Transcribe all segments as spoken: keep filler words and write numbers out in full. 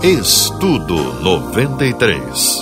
Estudo noventa e três.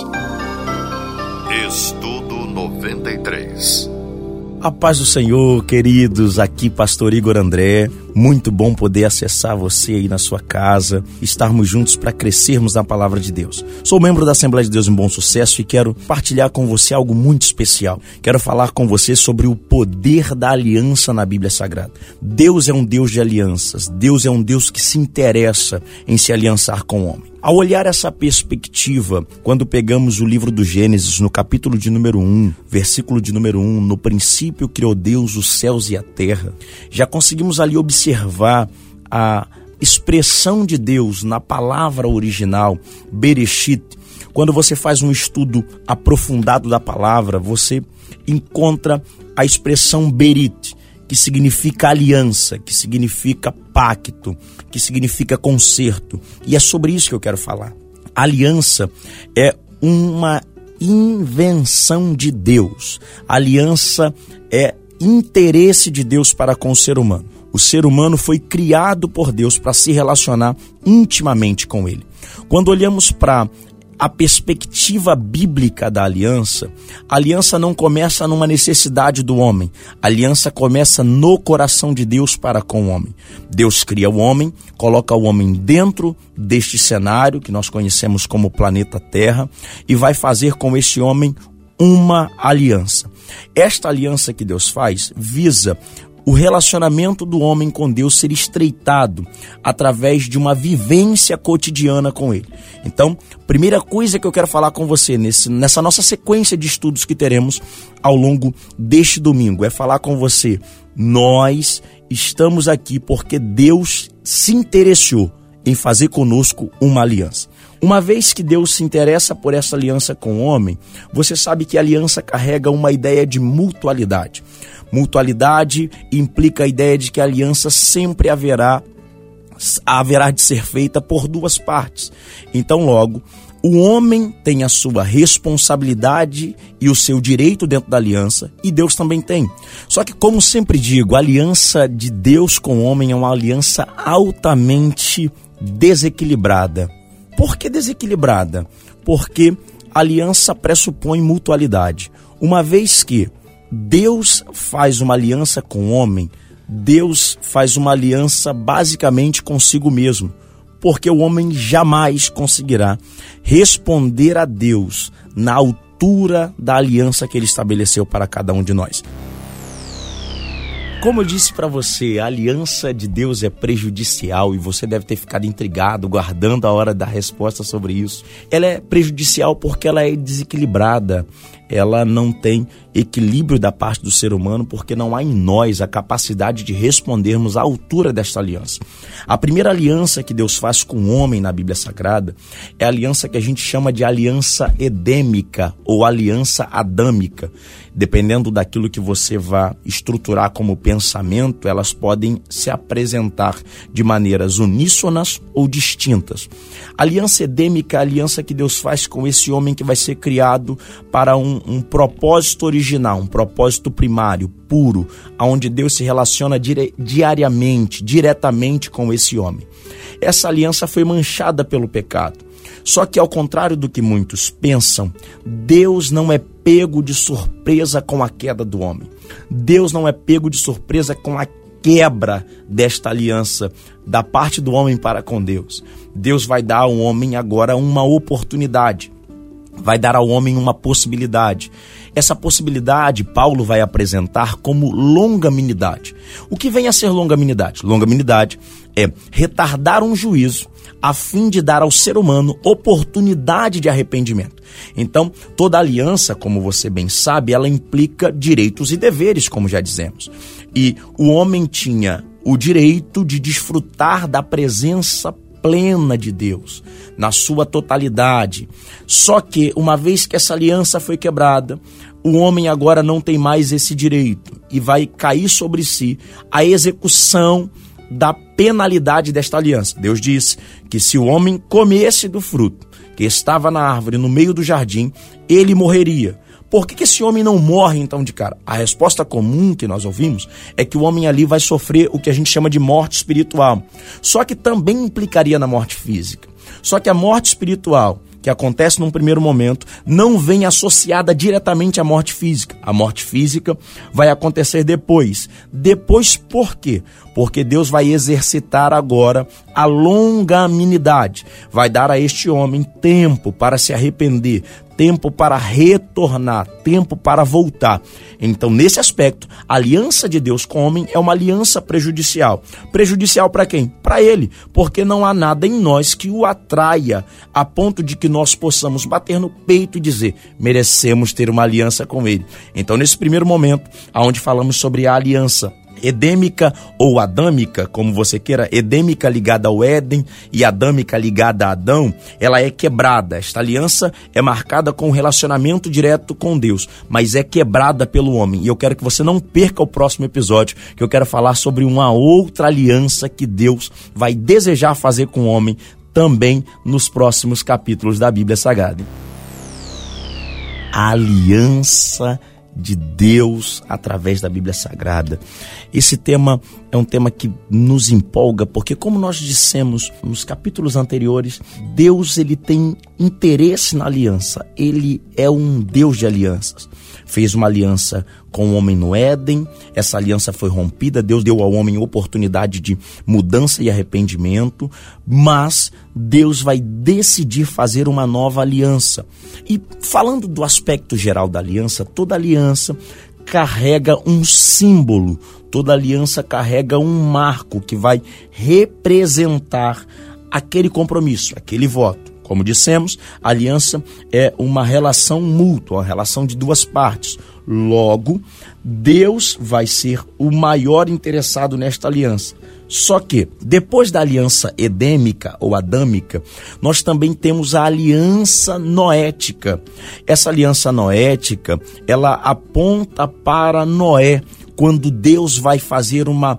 Estudo noventa e três. A paz do Senhor, queridos, aqui Pastor Igor André. Muito bom poder acessar você aí na sua casa, estarmos juntos para crescermos na Palavra de Deus. Sou membro da Assembleia de Deus em Bom Sucesso e quero partilhar com você algo muito especial. Quero falar com você sobre o poder da aliança na Bíblia Sagrada. Deus é um Deus de alianças. Deus é um Deus que se interessa em se aliançar com o homem. Ao olhar essa perspectiva, quando pegamos o livro do Gênesis, no capítulo de número um, versículo de número um, no princípio criou Deus os céus e a terra, já conseguimos ali observar a expressão de Deus na palavra original, Bereshit. Quando você faz um estudo aprofundado da palavra, você encontra a expressão Berit, que significa aliança, que significa pacto, que significa concerto. E é sobre isso que eu quero falar. A aliança é uma invenção de Deus. A aliança é interesse de Deus para com o ser humano. O ser humano foi criado por Deus para se relacionar intimamente com Ele. Quando olhamos para a perspectiva bíblica da aliança, a aliança não começa numa necessidade do homem. A aliança começa no coração de Deus para com o homem. Deus cria o homem, coloca o homem dentro deste cenário que nós conhecemos como planeta Terra e vai fazer com esse homem uma aliança. Esta aliança que Deus faz visa o relacionamento do homem com Deus ser estreitado através de uma vivência cotidiana com Ele. Então, primeira coisa que eu quero falar com você nesse, nessa nossa sequência de estudos que teremos ao longo deste domingo é falar com você. Nós estamos aqui porque Deus se interessou em fazer conosco uma aliança. Uma vez que Deus se interessa por essa aliança com o homem, você sabe que a aliança carrega uma ideia de mutualidade. Mutualidade implica a ideia de que a aliança sempre haverá, haverá de ser feita por duas partes. Então, logo, o homem tem a sua responsabilidade e o seu direito dentro da aliança, e Deus também tem. Só que, como sempre digo, a aliança de Deus com o homem é uma aliança altamente desequilibrada. Por que desequilibrada? Porque a aliança pressupõe mutualidade. Uma vez que Deus faz uma aliança com o homem, Deus faz uma aliança basicamente consigo mesmo, porque o homem jamais conseguirá responder a Deus na altura da aliança que Ele estabeleceu para cada um de nós. Como eu disse para você, a aliança de Deus é prejudicial e você deve ter ficado intrigado, guardando a hora da resposta sobre isso. Ela é prejudicial porque ela é desequilibrada, ela não tem equilíbrio da parte do ser humano porque não há em nós a capacidade de respondermos à altura desta aliança. A primeira aliança que Deus faz com o homem na Bíblia Sagrada é a aliança que a gente chama de aliança edêmica ou aliança adâmica. Dependendo daquilo que você vá estruturar como pensamento, elas podem se apresentar de maneiras uníssonas ou distintas. A aliança edêmica é a aliança que Deus faz com esse homem que vai ser criado para um, um propósito original, um propósito primário, puro, onde Deus se relaciona dire, diariamente, diretamente com esse homem. Essa aliança foi manchada pelo pecado. Só que, ao contrário do que muitos pensam, Deus não é pego de surpresa com a queda do homem. Deus não é pego de surpresa com a quebra desta aliança da parte do homem para com Deus. Deus vai dar ao homem agora uma oportunidade. Vai dar ao homem uma possibilidade. Essa possibilidade Paulo vai apresentar como longanimidade. O que vem a ser longanimidade? Longanimidade é retardar um juízo a fim de dar ao ser humano oportunidade de arrependimento. Então, toda aliança, como você bem sabe, ela implica direitos e deveres, como já dizemos. E o homem tinha o direito de desfrutar da presença plena de Deus, na sua totalidade. Só que, uma vez que essa aliança foi quebrada, o homem agora não tem mais esse direito e vai cair sobre si a execução da penalidade desta aliança. Deus disse que se o homem comesse do fruto que estava na árvore no meio do jardim, ele morreria. Por que que esse homem não morre então de cara? A resposta comum que nós ouvimos é que o homem ali vai sofrer o que a gente chama de morte espiritual. Só que também implicaria na morte física. Só que a morte espiritual, que acontece num primeiro momento, não vem associada diretamente à morte física. A morte física vai acontecer depois. Depois por quê? Porque Deus vai exercitar agora a longanimidade. Vai dar a este homem tempo para se arrepender, tempo para retornar, tempo para voltar. Então, nesse aspecto, a aliança de Deus com o homem é uma aliança prejudicial. Prejudicial para quem? Para ele, porque não há nada em nós que o atraia a ponto de que nós possamos bater no peito e dizer, merecemos ter uma aliança com ele. Então, nesse primeiro momento, onde falamos sobre a aliança edêmica ou adâmica, como você queira, edêmica ligada ao Éden e adâmica ligada a Adão, ela é quebrada. Esta aliança é marcada com um relacionamento direto com Deus, mas é quebrada pelo homem. E eu quero que você não perca o próximo episódio, que eu quero falar sobre uma outra aliança que Deus vai desejar fazer com o homem também nos próximos capítulos da Bíblia Sagrada. A aliança de Deus através da Bíblia Sagrada. Esse tema é um tema que nos empolga, porque como nós dissemos nos capítulos anteriores, Deus ele tem interesse na aliança. Ele é um Deus de alianças. Fez uma aliança com o homem no Éden, essa aliança foi rompida, Deus deu ao homem oportunidade de mudança e arrependimento, mas Deus vai decidir fazer uma nova aliança. E falando do aspecto geral da aliança, toda aliança carrega um símbolo, toda aliança carrega um marco que vai representar aquele compromisso, aquele voto. Como dissemos, a aliança é uma relação mútua, uma relação de duas partes. Logo, Deus vai ser o maior interessado nesta aliança. Só que, depois da aliança edêmica ou adâmica, nós também temos a aliança noética. Essa aliança noética, ela aponta para Noé, quando Deus vai fazer uma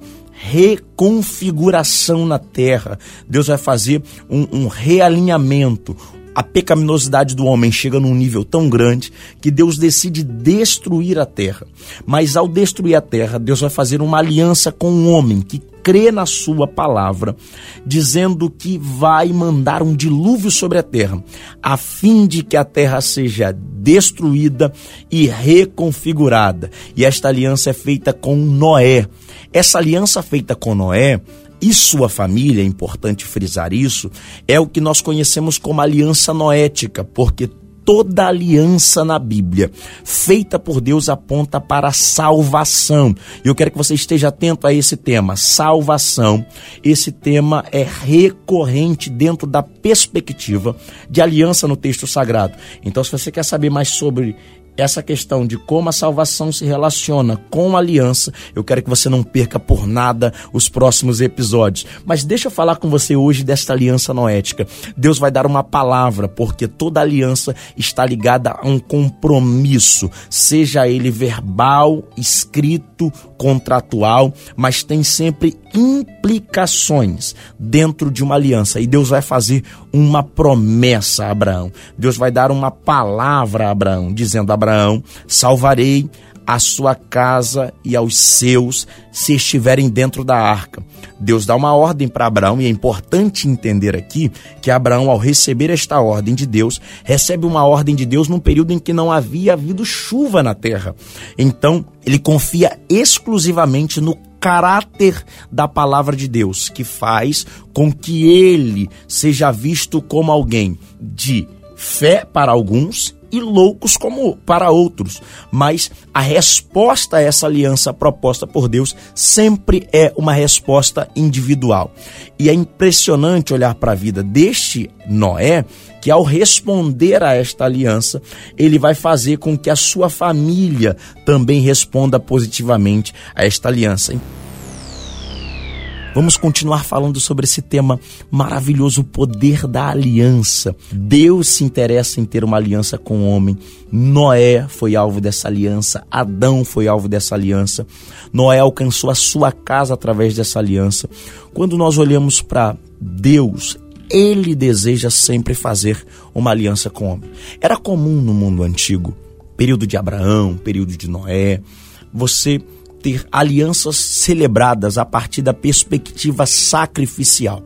reconfiguração na terra. Deus vai fazer um, um realinhamento. A pecaminosidade do homem chega num nível tão grande que Deus decide destruir a terra. Mas ao destruir a terra, Deus vai fazer uma aliança com o homem que crê na sua palavra, dizendo que vai mandar um dilúvio sobre a terra, a fim de que a terra seja destruída e reconfigurada. E esta aliança é feita com Noé. Essa aliança feita com Noé e sua família, é importante frisar isso, é o que nós conhecemos como aliança noética, porque toda aliança na Bíblia feita por Deus aponta para a salvação. E eu quero que você esteja atento a esse tema, salvação. Esse tema é recorrente dentro da perspectiva de aliança no texto sagrado. Então, se você quer saber mais sobre essa questão de como a salvação se relaciona com a aliança, eu quero que você não perca por nada os próximos episódios. Mas deixa eu falar com você hoje desta aliança noética. Deus vai dar uma palavra, porque toda aliança está ligada a um compromisso, seja ele verbal, escrito, contratual, mas tem sempre implicações dentro de uma aliança. E Deus vai fazer uma promessa a Abraão. Deus vai dar uma palavra a Abraão, dizendo: Abraão, salvarei a sua casa e aos seus se estiverem dentro da arca. Deus dá uma ordem para Abraão, e é importante entender aqui que Abraão, ao receber esta ordem de Deus, recebe uma ordem de Deus num período em que não havia havido chuva na terra. Então, ele confia exclusivamente no caráter da palavra de Deus, que faz com que ele seja visto como alguém de fé para alguns e loucos como para outros. Mas a resposta a essa aliança proposta por Deus sempre é uma resposta individual. E é impressionante olhar para a vida deste Noé, que ao responder a esta aliança, ele vai fazer com que a sua família também responda positivamente a esta aliança. Vamos continuar falando sobre esse tema maravilhoso, o poder da aliança. Deus se interessa em ter uma aliança com o homem. Noé foi alvo dessa aliança, Adão foi alvo dessa aliança. Noé alcançou a sua casa através dessa aliança. Quando nós olhamos para Deus, Ele deseja sempre fazer uma aliança com o homem. Era comum no mundo antigo, período de Abraão, período de Noé, você ter alianças celebradas a partir da perspectiva sacrificial.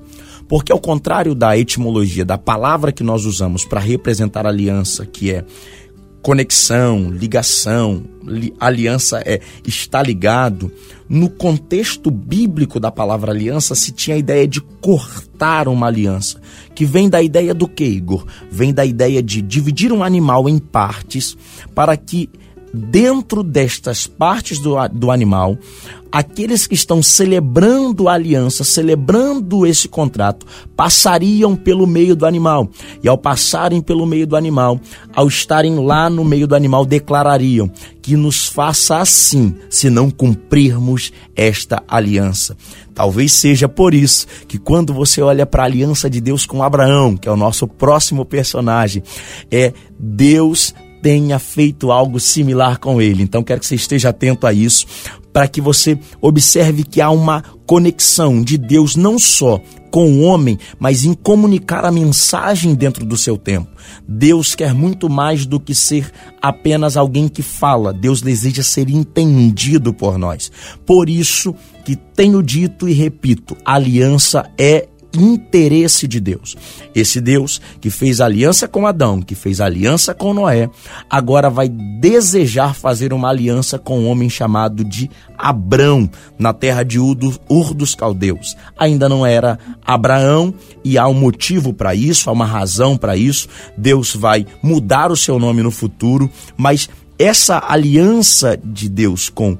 Porque ao contrário da etimologia, da palavra que nós usamos para representar aliança, que é conexão, ligação, li, aliança é estar ligado, no contexto bíblico da palavra aliança se tinha a ideia de cortar uma aliança, que vem da ideia do que, Igor? Vem da ideia de dividir um animal em partes para que dentro destas partes do, do animal, aqueles que estão celebrando a aliança, celebrando esse contrato, passariam pelo meio do animal. E ao passarem pelo meio do animal, ao estarem lá no meio do animal, declarariam que nos faça assim, se não cumprirmos esta aliança. Talvez seja por isso que quando você olha para a aliança de Deus com Abraão, que é o nosso próximo personagem, é Deus tenha feito algo similar com ele. Então quero que você esteja atento a isso, para que você observe que há uma conexão de Deus não só com o homem, mas em comunicar a mensagem dentro do seu tempo. Deus quer muito mais do que ser apenas alguém que fala. Deus deseja ser entendido por nós. Por isso que tenho dito e repito, a aliança é interesse de Deus. Esse Deus que fez aliança com Adão, que fez aliança com Noé, agora vai desejar fazer uma aliança com um homem chamado de Abrão, na terra de Ur dos Caldeus. Ainda não era Abraão e há um motivo para isso, há uma razão para isso. Deus vai mudar o seu nome no futuro, mas essa aliança de Deus com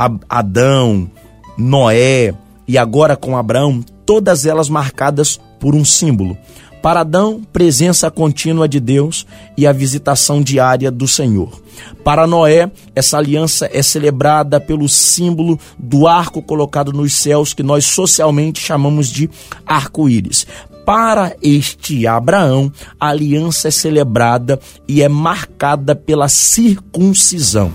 Adão, Noé e agora com Abraão, todas elas marcadas por um símbolo. Para Adão, presença contínua de Deus e a visitação diária do Senhor. Para Noé, essa aliança é celebrada pelo símbolo do arco colocado nos céus, que nós socialmente chamamos de arco-íris. Para este Abraão, a aliança é celebrada e é marcada pela circuncisão.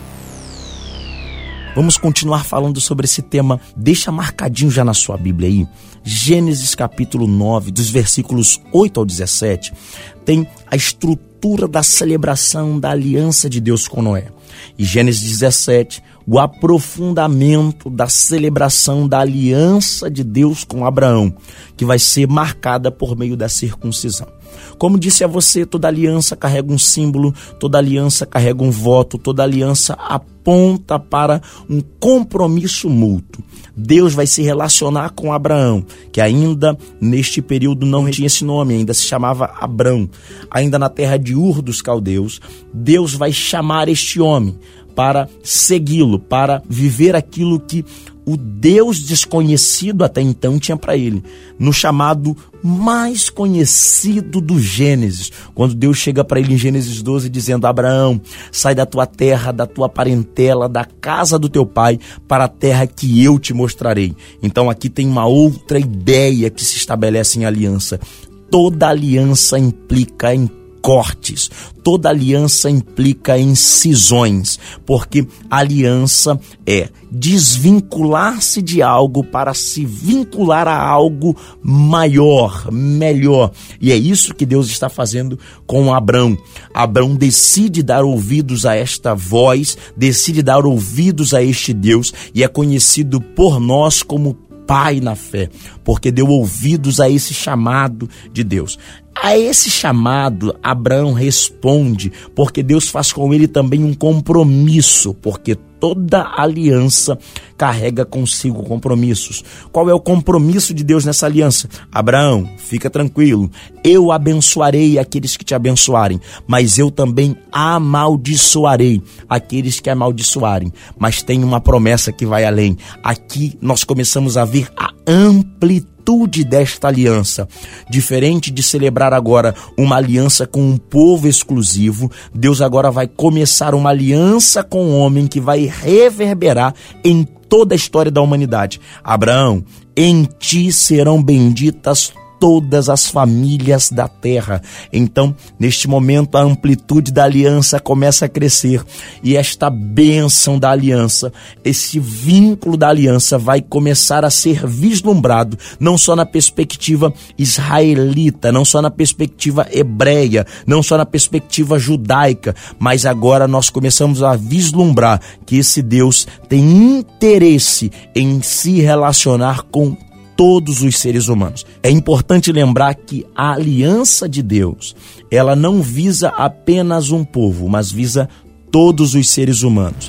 Vamos continuar falando sobre esse tema. Deixa marcadinho já na sua Bíblia aí. Gênesis capítulo nove, dos versículos oito ao dezessete, tem a estrutura da celebração da aliança de Deus com Noé. E Gênesis dezessete, o aprofundamento da celebração da aliança de Deus com Abraão, que vai ser marcada por meio da circuncisão. Como disse a você, toda aliança carrega um símbolo, toda aliança carrega um voto, toda aliança aponta para um compromisso mútuo. Deus vai se relacionar com Abraão, que ainda neste período não tinha esse nome, ainda se chamava Abrão. Ainda na terra de Ur dos Caldeus, Deus vai chamar este homem para segui-lo, para viver aquilo que o Deus desconhecido até então tinha para ele, no chamado mais conhecido do Gênesis, quando Deus chega para ele em Gênesis doze dizendo: Abraão, sai da tua terra, da tua parentela, da casa do teu pai, para a terra que eu te mostrarei. Então aqui tem uma outra ideia que se estabelece em aliança. Toda aliança implica em cortes, toda aliança implica em cisões, porque aliança é desvincular-se de algo para se vincular a algo maior, melhor. E é isso que Deus está fazendo com Abrão. Abrão decide dar ouvidos a esta voz, decide dar ouvidos a este Deus, e é conhecido por nós como pai na fé, porque deu ouvidos a esse chamado de Deus. A esse chamado, Abraão responde, porque Deus faz com ele também um compromisso, porque toda aliança carrega consigo compromissos. Qual é o compromisso de Deus nessa aliança? Abraão, fica tranquilo, eu abençoarei aqueles que te abençoarem, mas eu também amaldiçoarei aqueles que amaldiçoarem. Mas tem uma promessa que vai além. Aqui nós começamos a ver a amplitude desta aliança. Diferente de celebrar agora uma aliança com um povo exclusivo, Deus agora vai começar uma aliança com o homem que vai reverberar em toda a história da humanidade. Abraão, em ti serão benditas todas as famílias da terra. Então, neste momento, a amplitude da aliança começa a crescer, e esta bênção da aliança, esse vínculo da aliança vai começar a ser vislumbrado, não só na perspectiva israelita, não só na perspectiva hebreia, não só na perspectiva judaica, mas agora nós começamos a vislumbrar que esse Deus tem interesse em se relacionar com todos os seres humanos. É importante lembrar que a aliança de Deus, ela não visa apenas um povo, mas visa todos os seres humanos.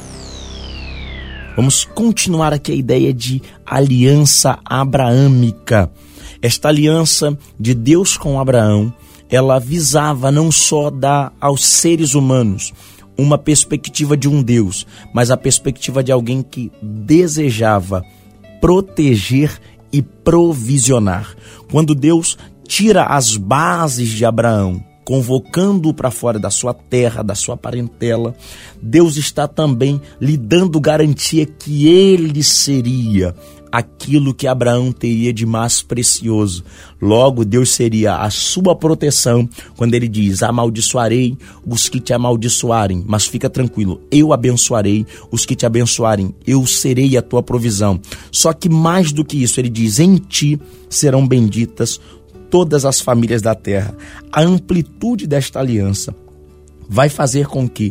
Vamos continuar aqui a ideia de aliança abraâmica. Esta aliança de Deus com Abraão, ela visava não só dar aos seres humanos uma perspectiva de um Deus, mas a perspectiva de alguém que desejava proteger e provisionar. Quando Deus tira as bases de Abraão, convocando-o para fora da sua terra, da sua parentela, Deus está também lhe dando garantia que ele seria aquilo que Abraão teria de mais precioso. Logo, Deus seria a sua proteção quando ele diz: amaldiçoarei os que te amaldiçoarem, mas fica tranquilo, eu abençoarei os que te abençoarem, eu serei a tua provisão. Só que mais do que isso, ele diz: em ti serão benditas todas as famílias da terra. A amplitude desta aliança vai fazer com que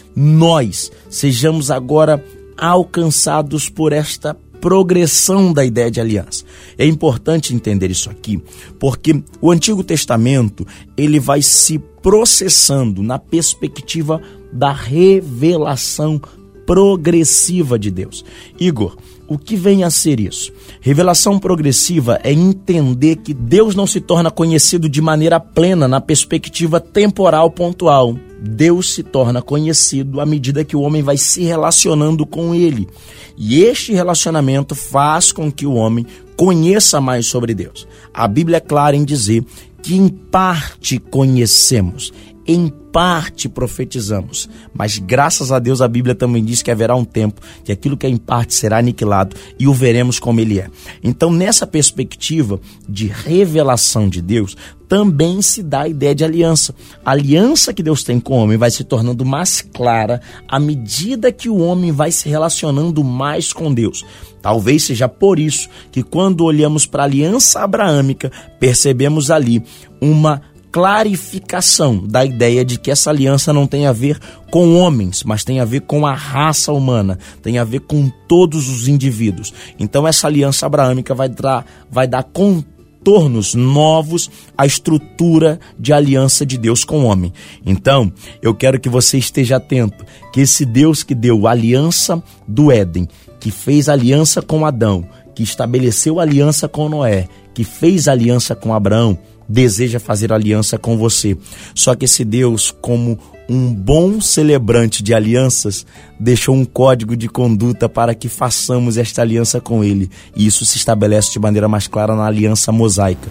nós sejamos agora alcançados por esta progressão da ideia de aliança. É importante entender isso aqui, porque o Antigo Testamento, ele vai se processando na perspectiva da revelação progressiva de Deus. Igor, o que vem a ser isso? Revelação progressiva é entender que Deus não se torna conhecido de maneira plena na perspectiva temporal pontual. Deus se torna conhecido à medida que o homem vai se relacionando com ele. E este relacionamento faz com que o homem conheça mais sobre Deus. A Bíblia é clara em dizer que em parte conhecemos, em parte profetizamos, mas graças a Deus a Bíblia também diz que haverá um tempo que aquilo que é em parte será aniquilado e o veremos como ele é. Então, nessa perspectiva de revelação de Deus, também se dá a ideia de aliança. A aliança que Deus tem com o homem vai se tornando mais clara à medida que o homem vai se relacionando mais com Deus. Talvez seja por isso que quando olhamos para a aliança abraâmica, percebemos ali uma clarificação da ideia de que essa aliança não tem a ver com homens, mas tem a ver com a raça humana, tem a ver com todos os indivíduos. Então essa aliança abraâmica vai dar, vai dar contornos novos à estrutura de aliança de Deus com o homem. Então, eu quero que você esteja atento, que esse Deus que deu a aliança do Éden, que fez aliança com Adão, que estabeleceu aliança com Noé, que fez aliança com Abraão, deseja fazer aliança com você. Só que esse Deus, como um bom celebrante de alianças, deixou um código de conduta para que façamos esta aliança com ele. E isso se estabelece de maneira mais clara na aliança mosaica.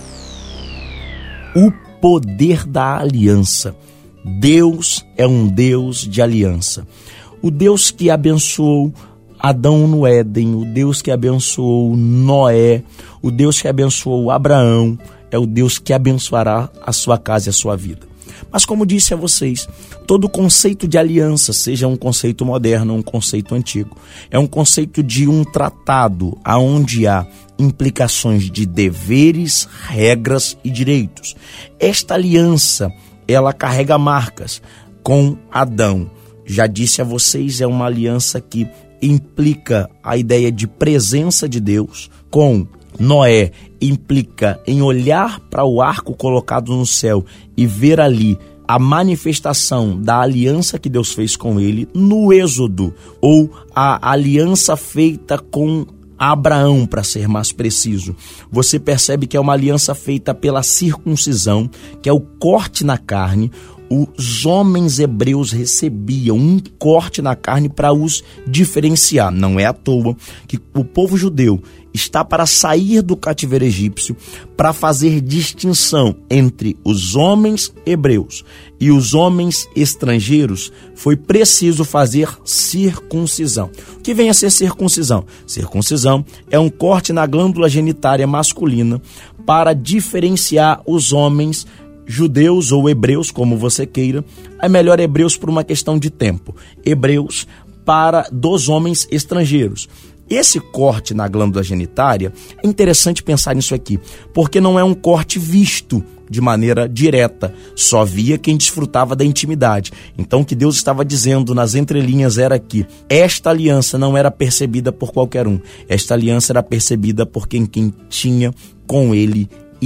O poder da aliança. Deus é um Deus de aliança. O Deus que abençoou Adão no Éden, o Deus que abençoou Noé, o Deus que abençoou Abraão, é o Deus que abençoará a sua casa e a sua vida. Mas como disse a vocês, todo conceito de aliança, seja um conceito moderno ou um conceito antigo, é um conceito de um tratado onde há implicações de deveres, regras e direitos. Esta aliança, ela carrega marcas com Adão. Já disse a vocês, é uma aliança que implica a ideia de presença de Deus. Com Noé, implica em olhar para o arco colocado no céu e ver ali a manifestação da aliança que Deus fez com ele no Êxodo, ou a aliança feita com Abraão, para ser mais preciso. Você percebe que é uma aliança feita pela circuncisão, que é o corte na carne. Os homens hebreus recebiam um corte na carne para os diferenciar. Não é à toa que o povo judeu está para sair do cativeiro egípcio, para fazer distinção entre os homens hebreus e os homens estrangeiros. Foi preciso fazer circuncisão. O que vem a ser circuncisão? Circuncisão é um corte na glândula genitária masculina para diferenciar os homens judeus ou hebreus, como você queira. É melhor hebreus por uma questão de tempo. Hebreus para dos homens estrangeiros. Esse corte na glândula genitária, é interessante pensar nisso aqui, porque não é um corte visto de maneira direta, só via quem desfrutava da intimidade. Então o que Deus estava dizendo nas entrelinhas era que esta aliança não era percebida por qualquer um, esta aliança era percebida por quem, quem tinha com ele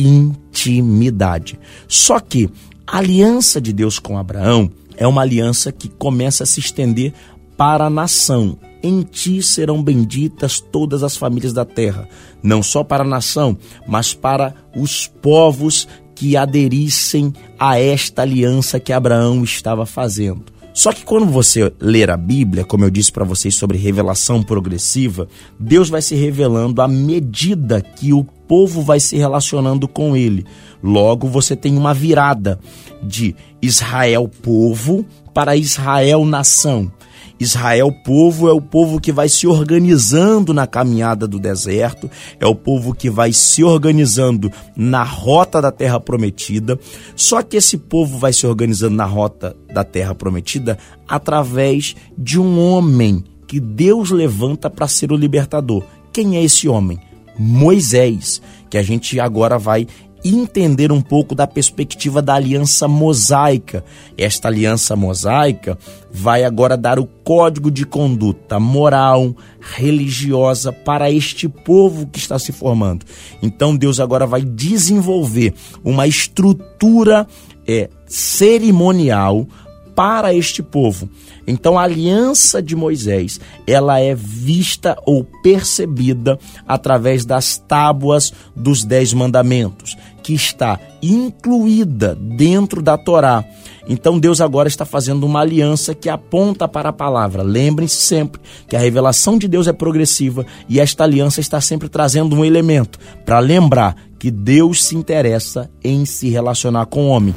intimidade. Só que a aliança de Deus com Abraão é uma aliança que começa a se estender para a nação. Em ti serão benditas todas as famílias da terra, não só para a nação, mas para os povos que aderissem a esta aliança que Abraão estava fazendo. Só que quando você ler a Bíblia, como eu disse para vocês sobre revelação progressiva, Deus vai se revelando à medida que o povo vai se relacionando com ele. Logo, você tem uma virada de Israel povo para Israel nação. Israel povo é o povo que vai se organizando na caminhada do deserto, é o povo que vai se organizando na rota da terra prometida. Só que esse povo vai se organizando na rota da terra prometida através de um homem que Deus levanta para ser o libertador. Quem é esse homem? Moisés, que a gente agora vai entender um pouco da perspectiva da aliança mosaica. Esta aliança mosaica vai agora dar o código de conduta moral, religiosa para este povo que está se formando. Então Deus agora vai desenvolver uma estrutura é, cerimonial para este povo. Então a aliança de Moisés, ela é vista ou percebida através das tábuas dos dez mandamentos, que está incluída dentro da Torá. Então Deus agora está fazendo uma aliança que aponta para a palavra. Lembrem-se sempre que a revelação de Deus é progressiva e esta aliança está sempre trazendo um elemento para lembrar que Deus se interessa em se relacionar com o homem.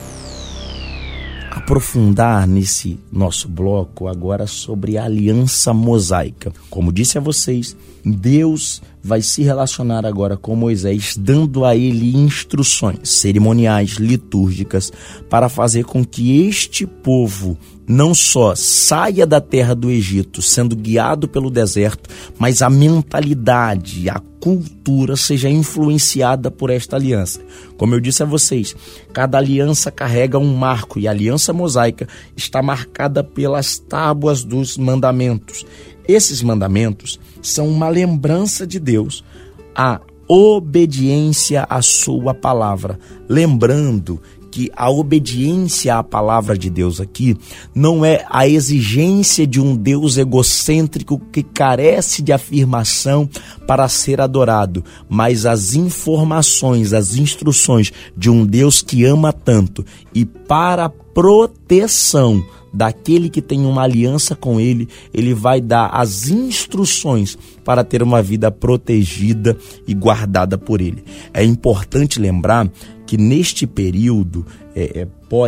Aprofundar nesse nosso bloco agora sobre a aliança mosaica. Como disse a vocês, Deus vai se relacionar agora com Moisés, dando a ele instruções cerimoniais, litúrgicas, para fazer com que este povo não só saia da terra do Egito, sendo guiado pelo deserto, mas a mentalidade, a cultura seja influenciada por esta aliança. Como eu disse a vocês, cada aliança carrega um marco e a aliança mosaica está marcada pelas tábuas dos mandamentos. Esses mandamentos são uma lembrança de Deus, a obediência à sua palavra. Lembrando que a obediência à palavra de Deus aqui não é a exigência de um Deus egocêntrico que carece de afirmação para ser adorado, mas as informações, as instruções de um Deus que ama tanto e para proteção daquele que tem uma aliança com ele, ele vai dar as instruções para ter uma vida protegida e guardada por ele. É importante lembrar que neste período é, é,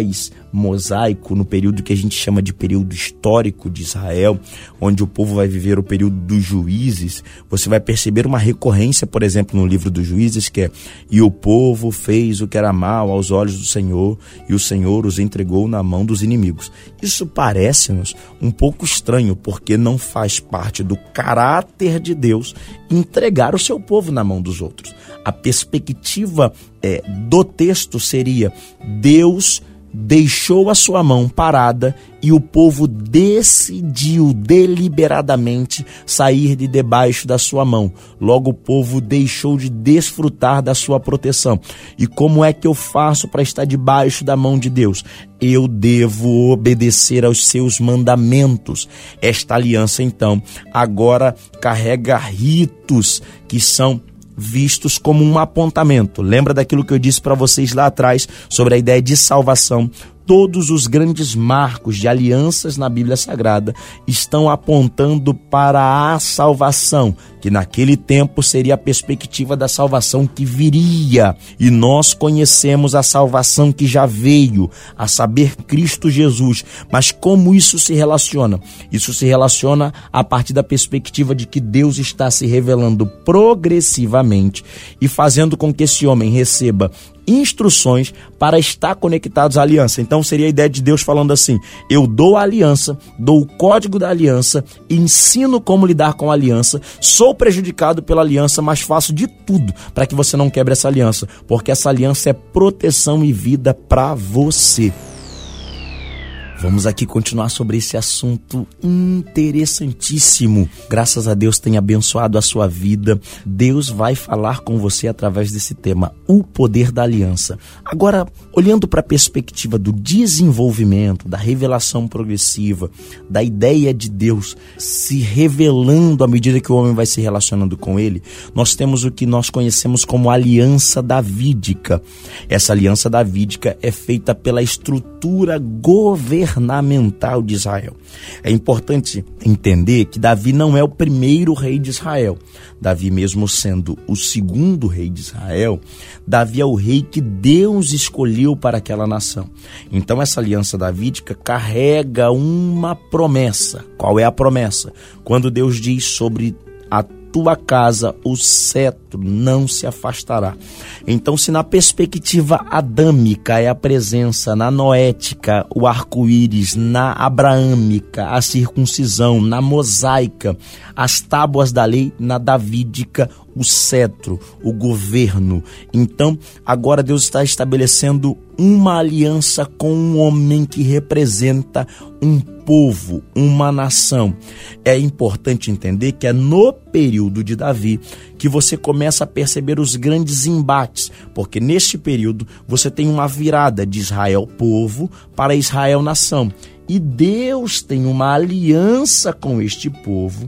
pós-mosaico, no período que a gente chama de período histórico de Israel, onde o povo vai viver o período dos juízes, você vai perceber uma recorrência, por exemplo, no livro dos juízes, que é: e o povo fez o que era mal aos olhos do Senhor, e o Senhor os entregou na mão dos inimigos. Isso parece-nos um pouco estranho, porque não faz parte do caráter de Deus entregar o seu povo na mão dos outros. A perspectiva é, do texto seria: Deus deixou a sua mão parada e o povo decidiu deliberadamente sair de debaixo da sua mão. Logo, o povo deixou de desfrutar da sua proteção. E como é que eu faço para estar debaixo da mão de Deus? Eu devo obedecer aos seus mandamentos. Esta aliança, então, agora carrega ritos que são vistos como um apontamento. Lembra daquilo que eu disse para vocês lá atrás sobre a ideia de salvação? Todos os grandes marcos de alianças na Bíblia Sagrada estão apontando para a salvação, que naquele tempo seria a perspectiva da salvação que viria. E nós conhecemos a salvação que já veio, a saber, Cristo Jesus. Mas como isso se relaciona? Isso se relaciona a partir da perspectiva de que Deus está se revelando progressivamente e fazendo com que esse homem receba instruções para estar conectados à aliança. Então seria a ideia de Deus falando assim: eu dou a aliança, dou o código da aliança, ensino como lidar com a aliança, sou prejudicado pela aliança, mas faço de tudo para que você não quebre essa aliança, porque essa aliança é proteção e vida para você. Vamos aqui continuar sobre esse assunto interessantíssimo. Graças a Deus tem abençoado a sua vida. Deus vai falar com você através desse tema, o poder da aliança. Agora, olhando para a perspectiva do desenvolvimento, da revelação progressiva, da ideia de Deus se revelando à medida que o homem vai se relacionando com ele, nós temos o que nós conhecemos como aliança davídica. Essa aliança davídica é feita pela estrutura governamental de Israel. É importante entender que Davi não é o primeiro rei de Israel. Davi, mesmo sendo o segundo rei de Israel, Davi é o rei que Deus escolheu para aquela nação. Então essa aliança davídica carrega uma promessa. Qual é a promessa? Quando Deus diz sobre a tua casa o cetro não se afastará. Então, se na perspectiva adâmica é a presença, na noética o arco-íris, na abraâmica a circuncisão, na mosaica as tábuas da lei, na davídica o cetro, o governo. Então, agora Deus está estabelecendo uma aliança com um homem que representa um povo, uma nação. É importante entender que é no período de Davi que você começa a perceber os grandes embates, porque neste período você tem uma virada de Israel povo para Israel nação. E Deus tem uma aliança com este povo,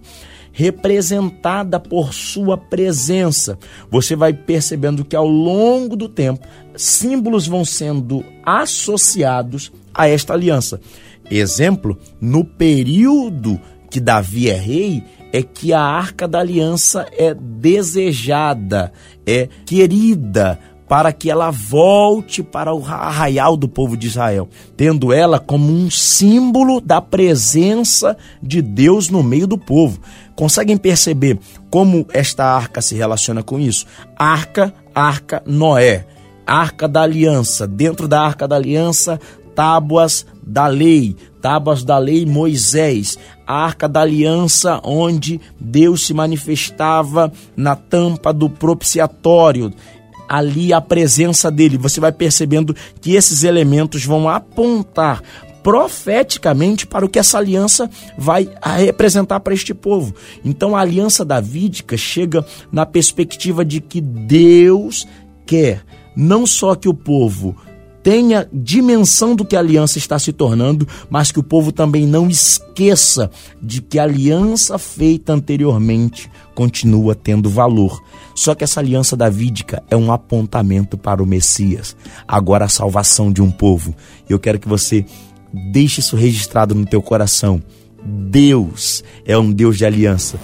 representada por sua presença. Você vai percebendo que ao longo do tempo, símbolos vão sendo associados a esta aliança. Exemplo, no período que Davi é rei, é que a Arca da Aliança é desejada, é querida, para que ela volte para o arraial do povo de Israel, tendo ela como um símbolo da presença de Deus no meio do povo. Conseguem perceber como esta arca se relaciona com isso? Arca, arca, Noé. Arca da Aliança. Dentro da Arca da Aliança, tábuas da lei. Tábuas da lei, Moisés. A Arca da Aliança, onde Deus se manifestava na tampa do propiciatório. Ali a presença dele. Você vai percebendo que esses elementos vão apontar profeticamente para o que essa aliança vai representar para este povo. Então a aliança davídica chega na perspectiva de que Deus quer não só que o povo tenha dimensão do que a aliança está se tornando, mas que o povo também não esqueça de que a aliança feita anteriormente continua tendo valor. Só que essa aliança davídica é um apontamento para o Messias, agora a salvação de um povo. Eu quero que você deixe isso registrado no teu coração. Deus é um Deus de aliança.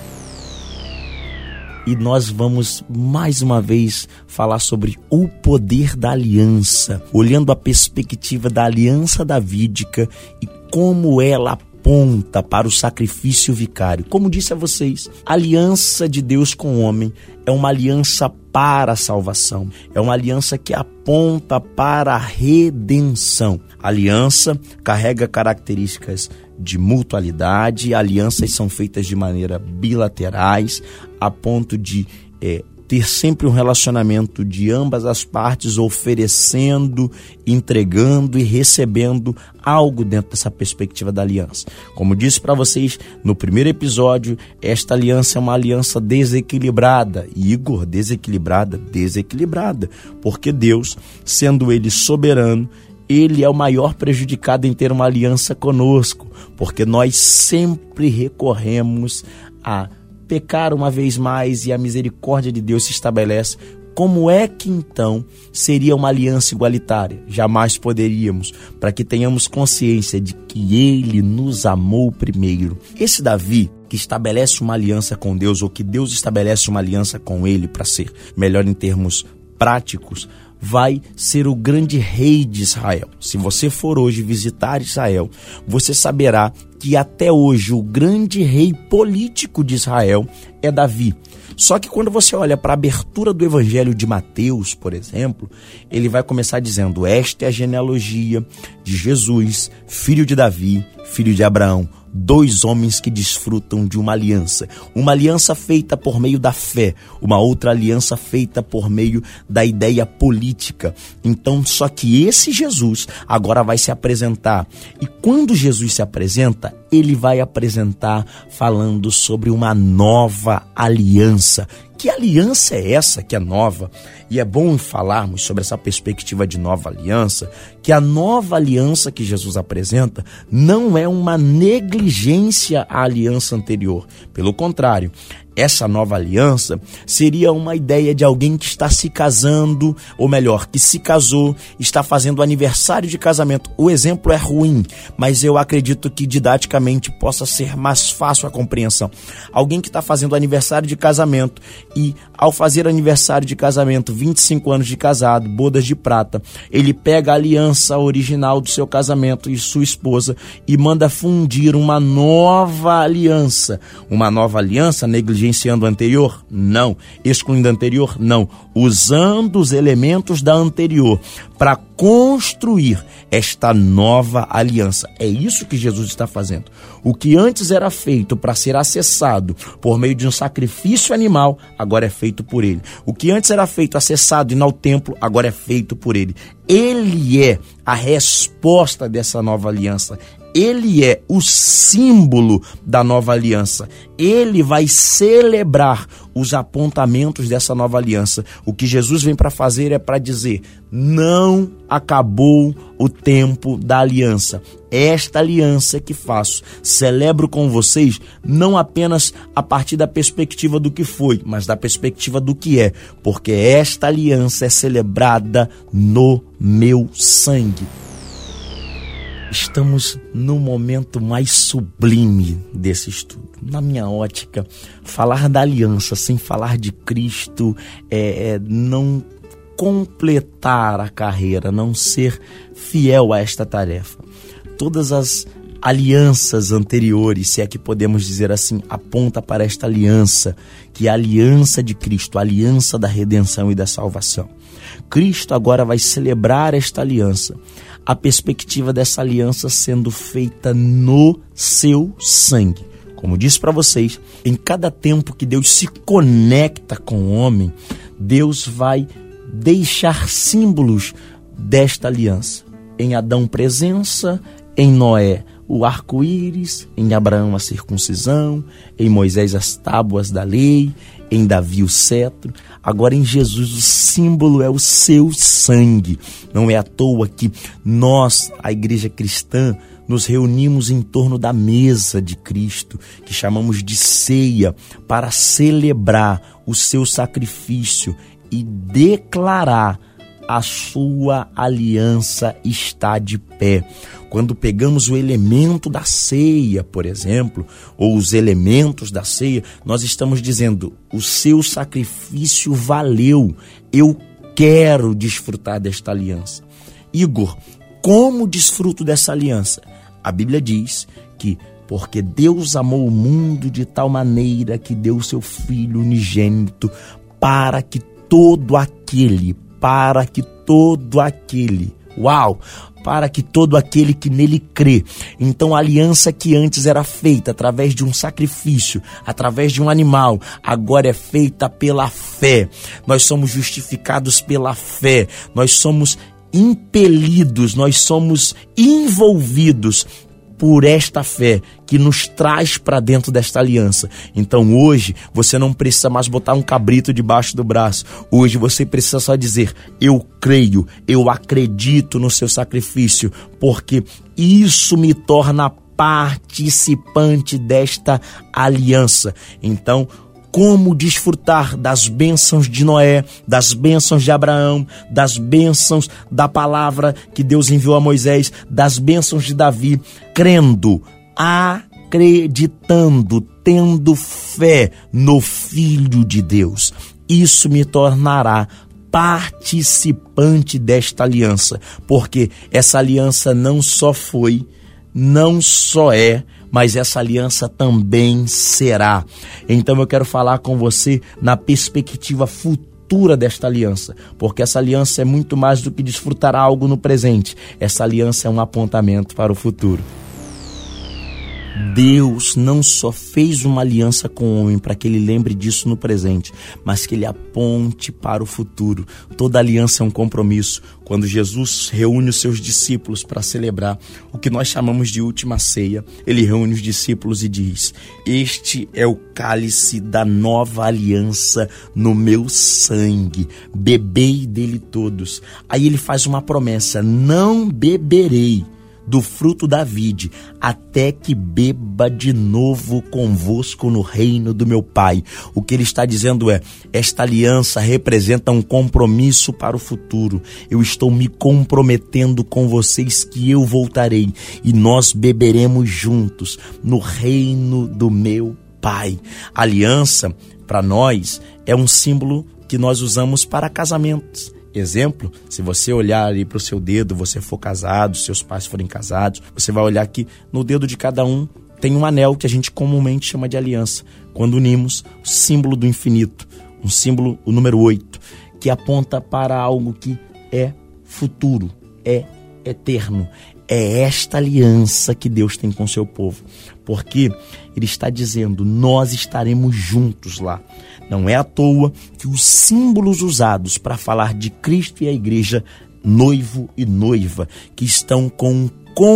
E nós vamos mais uma vez falar sobre o poder da aliança, olhando a perspectiva da aliança davídica e como ela aponta para o sacrifício vicário. Como disse a vocês, a aliança de Deus com o homem é uma aliança para a salvação, é uma aliança que aponta para a redenção. A aliança carrega características de mutualidade, alianças são feitas de maneira bilaterais, a ponto de é, ter sempre um relacionamento de ambas as partes oferecendo, entregando e recebendo algo dentro dessa perspectiva da aliança. Como disse para vocês no primeiro episódio, esta aliança é uma aliança desequilibrada. Igor, desequilibrada, desequilibrada, porque Deus, sendo Ele soberano, Ele é o maior prejudicado em ter uma aliança conosco, porque nós sempre recorremos a pecar uma vez mais e a misericórdia de Deus se estabelece. Como é que então seria uma aliança igualitária? Jamais poderíamos, para que tenhamos consciência de que Ele nos amou primeiro. Esse Davi que estabelece uma aliança com Deus, ou que Deus estabelece uma aliança com Ele, para ser melhor em termos práticos, vai ser o grande rei de Israel. Se você for hoje visitar Israel, você saberá que até hoje o grande rei político de Israel é Davi. Só que quando você olha para a abertura do Evangelho de Mateus, por exemplo, ele vai começar dizendo: esta é a genealogia de Jesus, filho de Davi, filho de Abraão. Dois homens que desfrutam de uma aliança. Uma aliança feita por meio da fé, uma outra aliança feita por meio da ideia política. Então, só que esse Jesus agora vai se apresentar. E quando Jesus se apresenta, ele vai apresentar falando sobre uma nova aliança. Que aliança é essa que é nova? E é bom falarmos sobre essa perspectiva de nova aliança, que a nova aliança que Jesus apresenta não é uma negligência à aliança anterior. Pelo contrário, essa nova aliança seria uma ideia de alguém que está se casando, ou melhor, que se casou, está fazendo aniversário de casamento. O exemplo é ruim, mas eu acredito que didaticamente possa ser mais fácil a compreensão. Alguém que está fazendo aniversário de casamento e, ao fazer aniversário de casamento, vinte e cinco anos de casado, bodas de prata, ele pega a aliança original do seu casamento e sua esposa e manda fundir uma nova aliança. Uma nova aliança negligenciando a anterior? Não. Excluindo a anterior? Não. Usando os elementos da anterior para construir esta nova aliança. É isso que Jesus está fazendo. O que antes era feito para ser acessado por meio de um sacrifício animal, agora é feito por ele. O que antes era feito acessado indo ao templo, agora é feito por ele. Ele é a resposta dessa nova aliança. Ele é o símbolo da nova aliança. Ele vai celebrar os apontamentos dessa nova aliança. O que Jesus vem para fazer é para dizer: não acabou o tempo da aliança. Esta aliança que faço, celebro com vocês, não apenas a partir da perspectiva do que foi, mas da perspectiva do que é. Porque esta aliança é celebrada no meu sangue. Estamos no momento mais sublime desse estudo. Na minha ótica, falar da aliança sem falar de Cristo é, é não completar a carreira, não ser fiel a esta tarefa. Todas as alianças anteriores, se é que podemos dizer assim, aponta para esta aliança, que é a aliança de Cristo, a aliança da redenção e da salvação. Cristo agora vai celebrar esta aliança, a perspectiva dessa aliança sendo feita no seu sangue. Como disse para vocês, em cada tempo que Deus se conecta com o homem, Deus vai deixar símbolos desta aliança. Em Adão, presença; em Noé, o arco-íris; em Abraão, a circuncisão; em Moisés, as tábuas da lei; em Davi, o cetro. Agora, em Jesus, o símbolo é o seu sangue. Não é à toa que nós, a igreja cristã, nos reunimos em torno da mesa de Cristo, que chamamos de ceia, para celebrar o seu sacrifício e declarar: a sua aliança está de pé. Quando pegamos o elemento da ceia, por exemplo, ou os elementos da ceia, nós estamos dizendo: o seu sacrifício valeu, eu quero desfrutar desta aliança. Igor, como desfruto dessa aliança? A Bíblia diz que porque Deus amou o mundo de tal maneira que deu o seu Filho unigênito, para que todo aquele, para que todo aquele, uau, para que todo aquele que nele crê. Então a aliança que antes era feita através de um sacrifício, através de um animal, agora é feita pela fé. Nós somos justificados pela fé, nós somos impelidos, nós somos envolvidos por esta fé que nos traz para dentro desta aliança. Então hoje você não precisa mais botar um cabrito debaixo do braço. Hoje você precisa só dizer: eu creio, eu acredito no seu sacrifício, porque isso me torna participante desta aliança. Então, como desfrutar das bênçãos de Noé, das bênçãos de Abraão, das bênçãos da palavra que Deus enviou a Moisés, das bênçãos de Davi, crendo, acreditando, tendo fé no Filho de Deus. Isso me tornará participante desta aliança, porque essa aliança não só foi, não só é, mas essa aliança também será. Então eu quero falar com você na perspectiva futura desta aliança, porque essa aliança é muito mais do que desfrutar algo no presente. Essa aliança é um apontamento para o futuro. Deus não só fez uma aliança com o homem para que ele lembre disso no presente, mas que ele aponte para o futuro. Toda aliança é um compromisso. Quando Jesus reúne os seus discípulos para celebrar o que nós chamamos de última ceia, ele reúne os discípulos e diz: este é o cálice da nova aliança no meu sangue, bebei dele todos. Aí ele faz uma promessa: não beberei do fruto da vide, até que beba de novo convosco no reino do meu Pai. O que ele está dizendo é: esta aliança representa um compromisso para o futuro. Eu estou me comprometendo com vocês que eu voltarei e nós beberemos juntos no reino do meu Pai. A aliança, para nós, é um símbolo que nós usamos para casamentos. Exemplo, se você olhar ali para o seu dedo, você for casado, seus pais forem casados, você vai olhar que no dedo de cada um tem um anel que a gente comumente chama de aliança. Quando unimos, o símbolo do infinito, um símbolo, o número oito, que aponta para algo que é futuro, é eterno. É esta aliança que Deus tem com o seu povo, porque ele está dizendo: nós estaremos juntos lá. Não é à toa que os símbolos usados para falar de Cristo e a igreja, noivo e noiva, que estão com um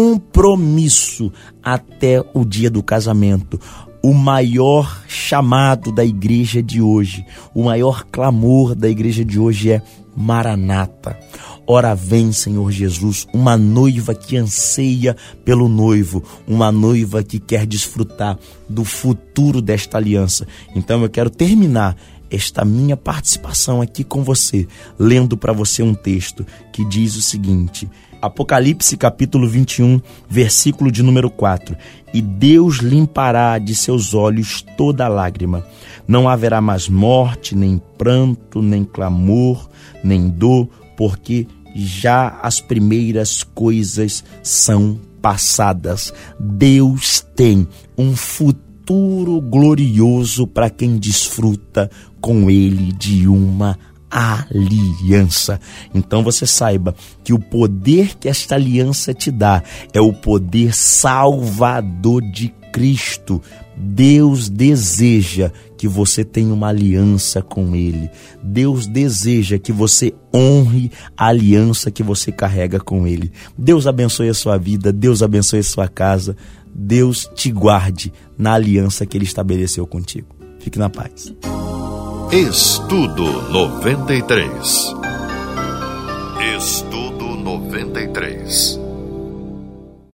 compromisso até o dia do casamento. O maior chamado da igreja de hoje, o maior clamor da igreja de hoje é: Maranata. Ora vem, Senhor Jesus, uma noiva que anseia pelo noivo, uma noiva que quer desfrutar do futuro desta aliança. Então eu quero terminar esta minha participação aqui com você, lendo para você um texto que diz o seguinte: Apocalipse capítulo vinte e um, versículo de número quatro. E Deus limpará de seus olhos toda lágrima. Não haverá mais morte, nem pranto, nem clamor, nem dor, porque já as primeiras coisas são passadas. Deus tem um futuro glorioso para quem desfruta com Ele de uma aliança. Então você saiba que o poder que esta aliança te dá é o poder salvador de Cristo. Deus deseja que você tenha uma aliança com Ele. Deus deseja que você honre a aliança que você carrega com Ele. Deus abençoe a sua vida, Deus abençoe a sua casa, Deus te guarde na aliança que Ele estabeleceu contigo. Fique na paz. Estudo noventa e três. Estudo noventa e três.